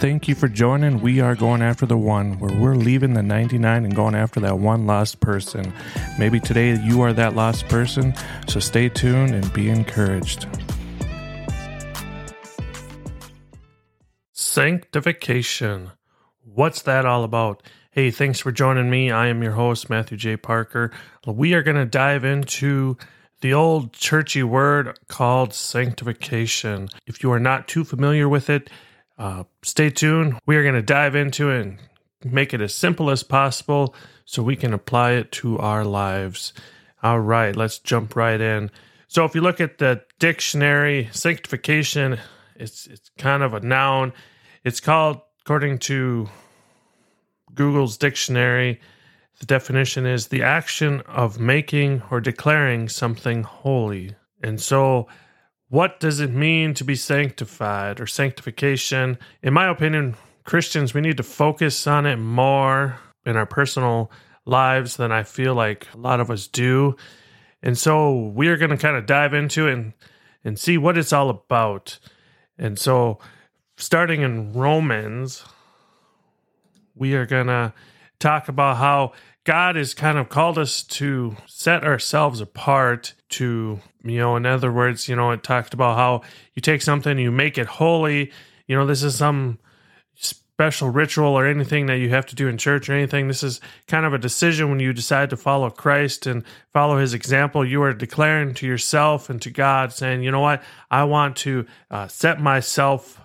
Thank you for joining. We are going after the one, where we're leaving the 99 and going after that one lost person. Maybe today you are that lost person, so stay tuned and be encouraged. Sanctification. What's that all about? Hey, thanks for joining me. I am your host, Matthew J. Parker. We are going to dive into the old churchy word called sanctification. If you are not too familiar with it, stay tuned. We are going to dive into it and make it as simple as possible so we can apply it to our lives. All right, let's jump right in. So if you look at the dictionary, sanctification, it's kind of a noun. It's called, according to Google's dictionary, the definition is the action of making or declaring something holy. And so what does it mean to be sanctified or sanctification? In my opinion, Christians, we need to focus on it more in our personal lives than I feel like a lot of us do. And so we are going to kind of dive into it and see what it's all about. And so starting in Romans, we are going to talk about how God has kind of called us to set ourselves apart to, in other words, it talked about how you take something, you make it holy. This is some special ritual or anything that you have to do in church or anything. This is kind of a decision when you decide to follow Christ and follow his example. You are declaring to yourself and to God, saying, you know what, I want to set myself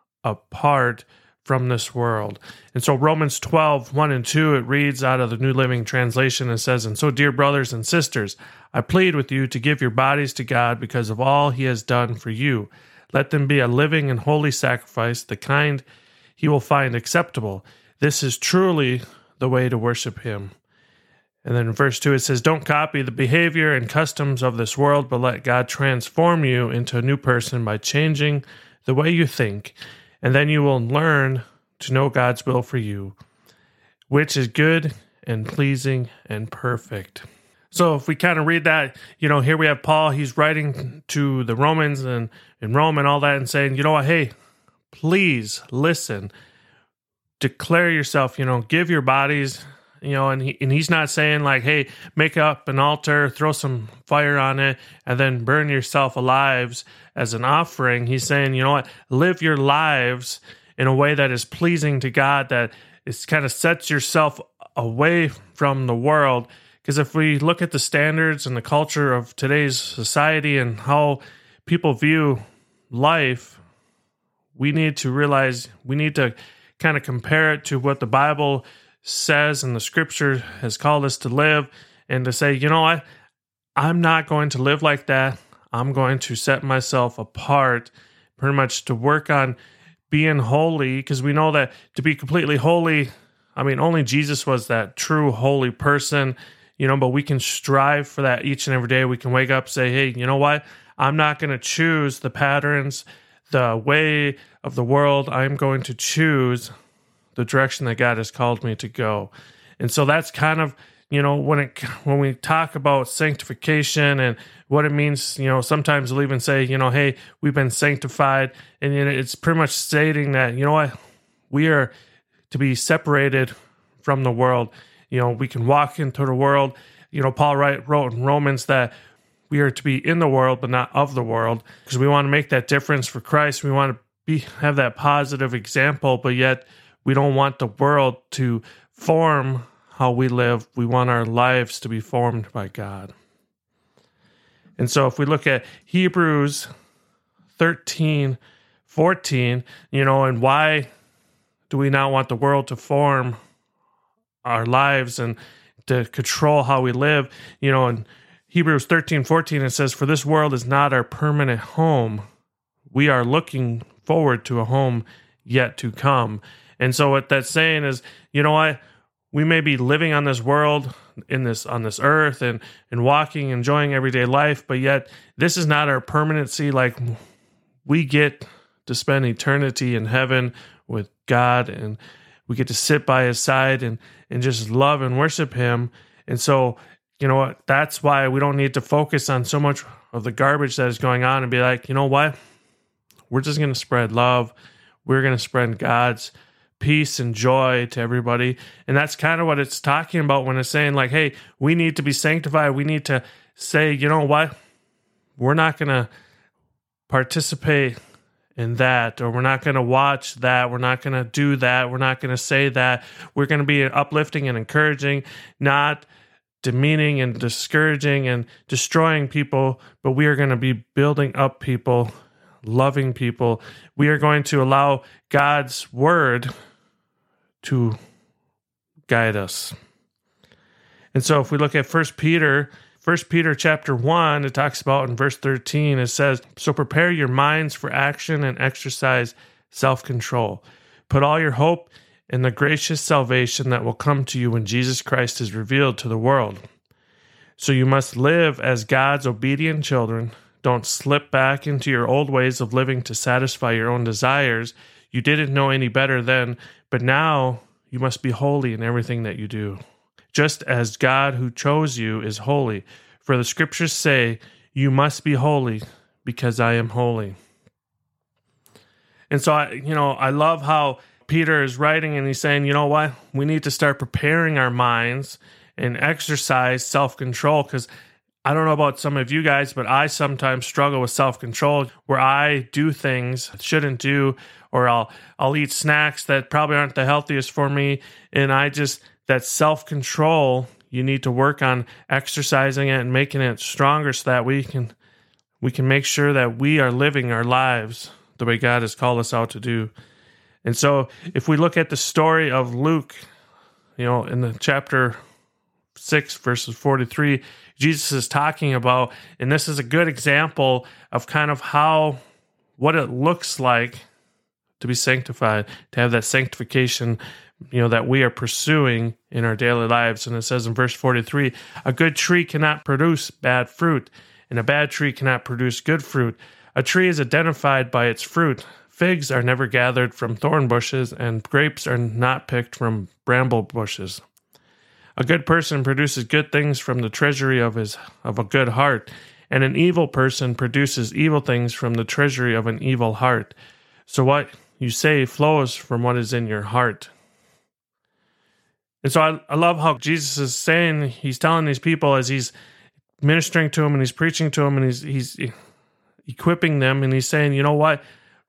apart from this world. And so Romans 12, 1 and 2, it reads out of the New Living Translation and says, "And so, dear brothers and sisters, I plead with you to give your bodies to God because of all he has done for you. Let them be a living and holy sacrifice, the kind he will find acceptable. This is truly the way to worship him." And then in verse 2, it says, "Don't copy the behavior and customs of this world, but let God transform you into a new person by changing the way you think. And then you will learn to know God's will for you, which is good and pleasing and perfect." So if we kind of read that, here we have Paul, he's writing to the Romans and in Rome and all that and saying, hey, please listen, declare yourself, give your bodies, and he's not saying like, hey, make up an altar, throw some fire on it, and then burn yourself alive as an offering. He's saying, live your lives in a way that is pleasing to God, that is kind of sets yourself away from the world. Because if we look at the standards and the culture of today's society and how people view life, we need to realize we need to kind of compare it to what the Bible says and the scripture has called us to live, and to say, what, I'm not going to live like that. I'm going to set myself apart, pretty much to work on being holy, because we know that to be completely holy, only Jesus was that true holy person, but we can strive for that each and every day. We can wake up and say, hey, you know what? I'm not going to choose the patterns, the way of the world. I'm going to choose the direction that God has called me to go. And so that's kind of, when we talk about sanctification and what it means, sometimes we'll even say, hey, we've been sanctified. And it's pretty much stating that, we are to be separated from the world. We can walk into the world. Paul wrote in Romans that we are to be in the world, but not of the world, because we want to make that difference for Christ. We want to have that positive example, but yet we don't want the world to form how we live. We want our lives to be formed by God. And so if we look at Hebrews 13, 14, and why do we not want the world to form our lives and to control how we live? In Hebrews 13, 14, it says, "For this world is not our permanent home. We are looking forward to a home yet to come." And so what that's saying is, what? We may be living on this world, on this earth, and walking, enjoying everyday life, but yet this is not our permanency. Like, we get to spend eternity in heaven with God, and we get to sit by his side and just love and worship him. And so, what? That's why we don't need to focus on so much of the garbage that is going on and be like, what? We're just going to spread love. we're going to spread God's peace and joy to everybody. And that's kind of what it's talking about when it's saying like, hey, we need to be sanctified. We need to say, you know what? We're not going to participate in that, or we're not going to watch that. We're not going to do that. We're not going to say that. We're going to be uplifting and encouraging, not demeaning and discouraging and destroying people, but we are going to be building up people, loving people. We are going to allow God's word to guide us. And so if we look at 1 Peter chapter 1, it talks about in verse 13, it says, "So prepare your minds for action and exercise self-control. Put all your hope in the gracious salvation that will come to you when Jesus Christ is revealed to the world. So you must live as God's obedient children. Don't slip back into your old ways of living to satisfy your own desires. You didn't know any better then, but now you must be holy in everything that you do, just as God who chose you is holy. For the scriptures say, you must be holy because I am holy." And so, I love how Peter is writing and he's saying, you know what? We need to start preparing our minds and exercise self-control, because I don't know about some of you guys, but I sometimes struggle with self-control where I do things I shouldn't do, or I'll eat snacks that probably aren't the healthiest for me. And that self-control, you need to work on exercising it and making it stronger so that we can make sure that we are living our lives the way God has called us out to do. And so if we look at the story of Luke, in the chapter 6, verses 43, Jesus is talking about, and this is a good example of kind of what it looks like to be sanctified, to have that sanctification, that we are pursuing in our daily lives. And it says in verse 43, "A good tree cannot produce bad fruit, and a bad tree cannot produce good fruit. A tree is identified by its fruit. Figs are never gathered from thorn bushes, and grapes are not picked from bramble bushes. A good person produces good things from the treasury of a good heart, and an evil person produces evil things from the treasury of an evil heart. So what you say flows from what is in your heart." And so I love how Jesus is saying, he's telling these people as he's ministering to them and he's preaching to them and he's equipping them, and he's saying, you know what?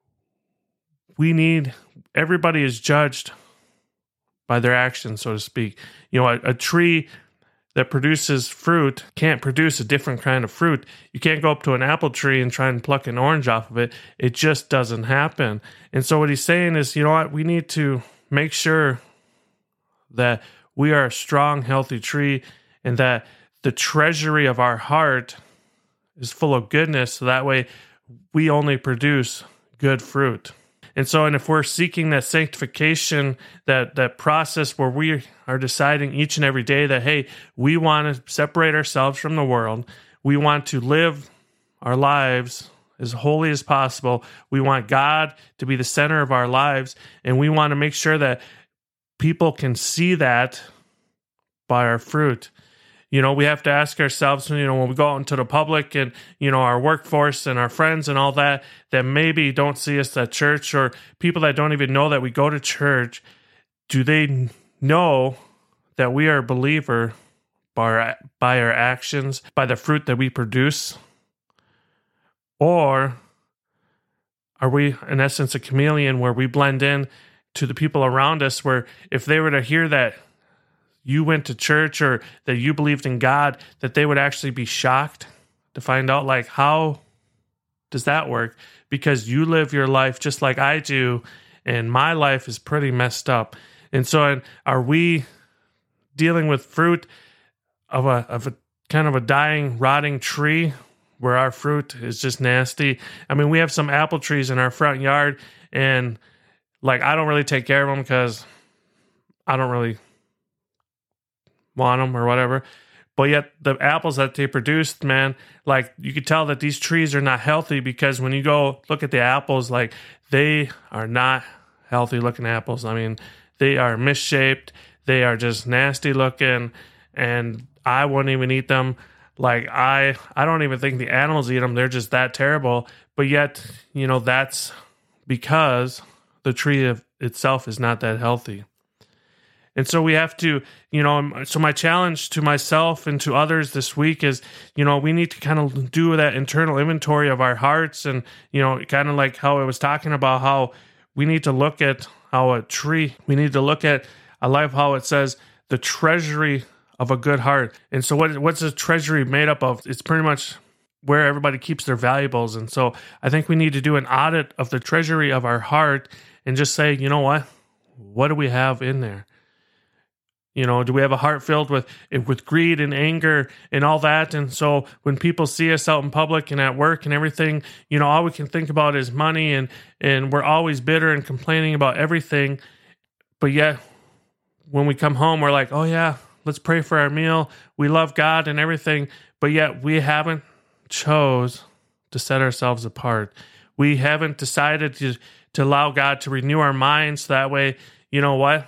Everybody is judged by their actions, so to speak. A tree that produces fruit can't produce a different kind of fruit. You can't go up to an apple tree and try and pluck an orange off of it. It just doesn't happen. And so what he's saying is, you know what? We need to make sure that we are a strong, healthy tree, and that the treasury of our heart is full of goodness, so that way we only produce good fruit. And if we're seeking that sanctification, that process where we are deciding each and every day that, hey, we want to separate ourselves from the world. We want to live our lives as holy as possible. We want God to be the center of our lives. And we want to make sure that people can see that by our fruit. We have to ask ourselves, when we go out into the public and, our workforce and our friends and all that maybe don't see us at church, or people that don't even know that we go to church, do they know that we are a believer by our actions, by the fruit that we produce? Or are we, in essence, a chameleon where we blend in to the people around us, where if they were to hear that you went to church or that you believed in God, that they would actually be shocked to find out, like, how does that work? Because you live your life just like I do, and my life is pretty messed up. And so are we dealing with fruit of a kind of a dying, rotting tree where our fruit is just nasty? I mean, we have some apple trees in our front yard, and I don't really take care of them because I don't really want them or whatever, but yet the apples that they produced, man, you could tell that these trees are not healthy, because when you go look at the apples, they are not healthy looking apples. I mean, they are misshaped, they are just nasty looking, and I wouldn't even eat them. I don't even think the animals eat them. They're just that terrible. But yet, that's because the tree itself is not that healthy. And so we have to, so my challenge to myself and to others this week is, we need to kind of do that internal inventory of our hearts. And, kind of like how I was talking about how we need to look at how a tree, we need to look at a life, how it says the treasury of a good heart. And so what's a treasury made up of? It's pretty much where everybody keeps their valuables. And so I think we need to do an audit of the treasury of our heart and just say, what do we have in there? Do we have a heart filled with greed and anger and all that? And so when people see us out in public and at work and everything, all we can think about is money, and we're always bitter and complaining about everything. But yet, when we come home, we're like, oh yeah, let's pray for our meal. We love God and everything. But yet we haven't chose to set ourselves apart. We haven't decided to allow God to renew our minds. So that way, you know what?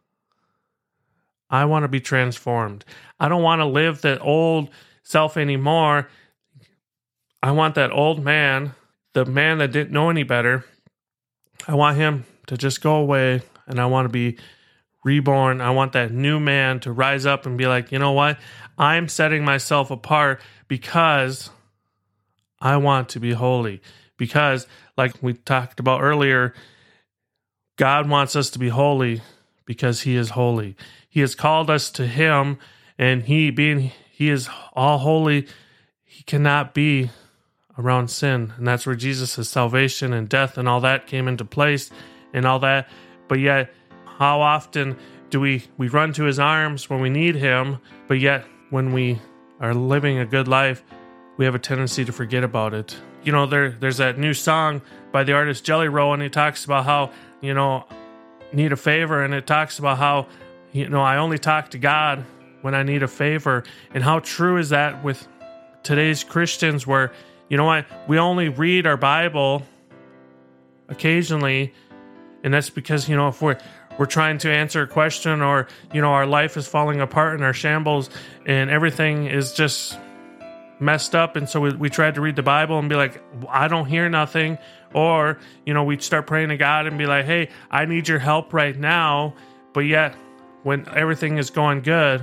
I want to be transformed. I don't want to live that old self anymore. I want that old man, the man that didn't know any better. I want him to just go away, and I want to be reborn. I want that new man to rise up and be like, you know what? I'm setting myself apart because I want to be holy. Because, like we talked about earlier, God wants us to be holy because he is holy. He has called us to him, and he is all holy, he cannot be around sin. And that's where Jesus' salvation and death and all that came into place and all that. But yet, how often do we run to his arms when we need him, but yet when we are living a good life, we have a tendency to forget about it. There's that new song by the artist Jelly Roll, and he talks about how, need a favor, and it talks about how, I only talk to God when I need a favor. And how true is that with today's Christians where, we only read our Bible occasionally, and that's because, if we're trying to answer a question, or, our life is falling apart and our shambles and everything is just messed up. And so we tried to read the Bible and be like, I don't hear nothing. Or, we'd start praying to God and be like, hey, I need your help right now. But yet, when everything is going good,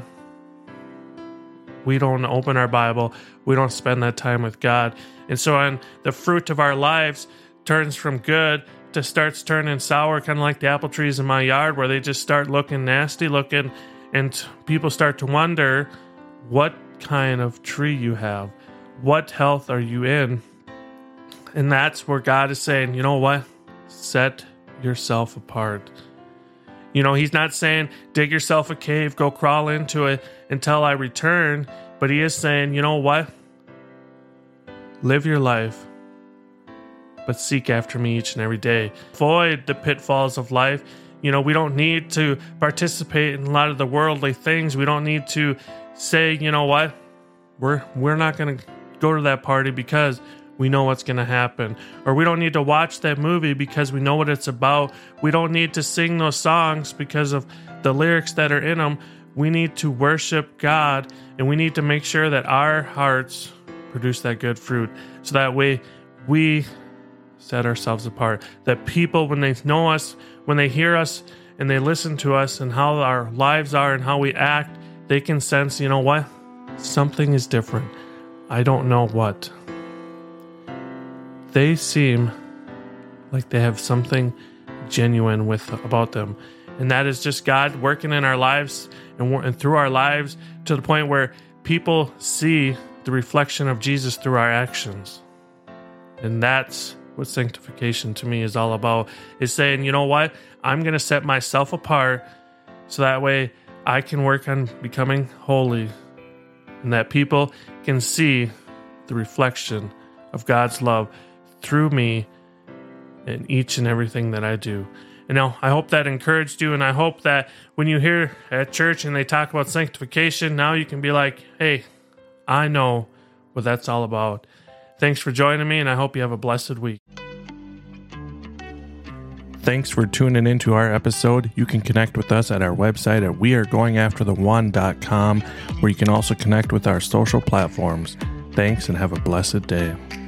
we don't open our Bible. We don't spend that time with God. And so the fruit of our lives turns from good to starts turning sour, kind of like the apple trees in my yard, where they just start looking nasty looking, and people start to wonder what kind of tree you have. What health are you in? And that's where God is saying, you know what? Set yourself apart. He's not saying dig yourself a cave, go crawl into it until I return. But he is saying, you know what? Live your life, but seek after me each and every day. Avoid the pitfalls of life. We don't need to participate in a lot of the worldly things. We don't need to say, you know what? We're not going to go to that party because we know what's going to happen. Or we don't need to watch that movie because we know what it's about. We don't need to sing those songs because of the lyrics that are in them. We need to worship God, and we need to make sure that our hearts produce that good fruit. So that way we set ourselves apart. That people, when they know us, when they hear us and they listen to us and how our lives are and how we act, they can sense, you know what? Something is different. I don't know what. They seem like they have something genuine about them. And that is just God working in our lives and through our lives to the point where people see the reflection of Jesus through our actions. And that's what sanctification to me is all about, is saying, you know what? I'm going to set myself apart so that way I can work on becoming holy, and that people can see the reflection of God's love through me in each and everything that I do. And now I hope that encouraged you, and I hope that when you hear at church and they talk about sanctification, now you can be like, hey, I know what that's all about. Thanks for joining me, and I hope you have a blessed week. Thanks for tuning into our episode. You can connect with us at our website at wearegoingaftertheone.com, where you can also connect with our social platforms. Thanks, and have a blessed day.